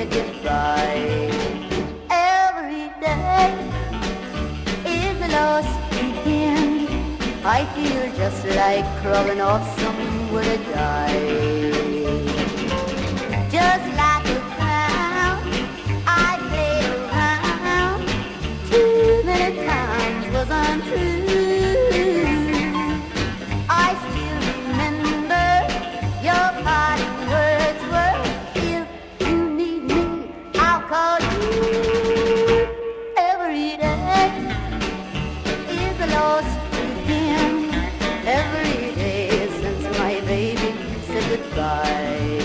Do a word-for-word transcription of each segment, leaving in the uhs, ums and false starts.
say goodbye. Every day is a lost weekend. I feel just like crawling off somewhere to die. Just like a clown, I played around. Too many times was untrue. I still remember your parting words were, if you need me, I'll call you. Every day is a lost weekend. Every day since my baby said goodbye.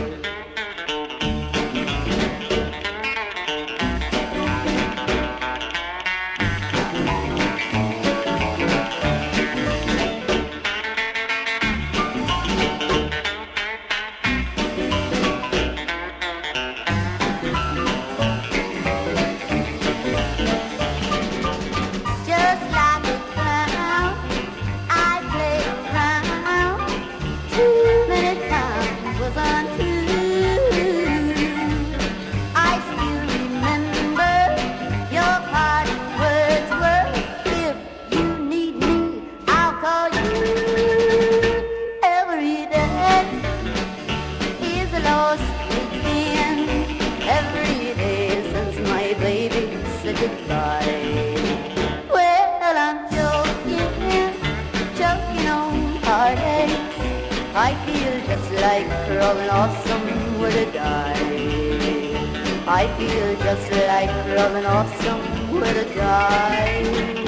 Goodbye. Well, I'm joking, choking on heartaches. I feel just like crawling off somewhere to die. I feel just like crawling off somewhere to die.